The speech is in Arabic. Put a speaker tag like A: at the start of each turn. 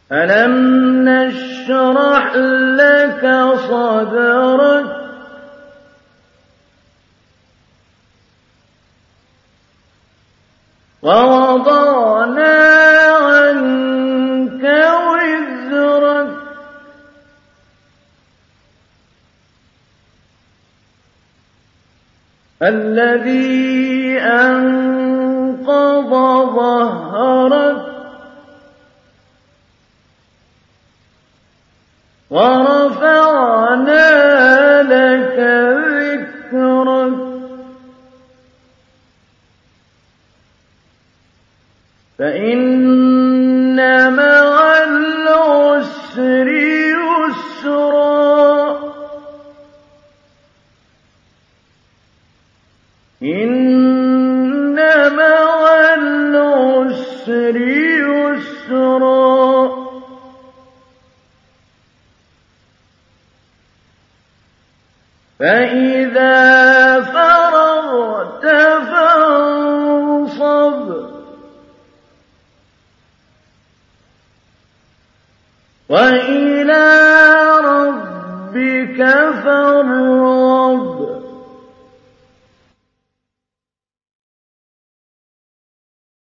A: ألم نشرح لك صدرك ووضعنا عنك وزرك الذي أنقض ظهرك ورفعنا لك ذكرك فإن مع العسر يسرا إن مع العسر يسرا فإذا فرغت فانصب وإلى ربك فارغب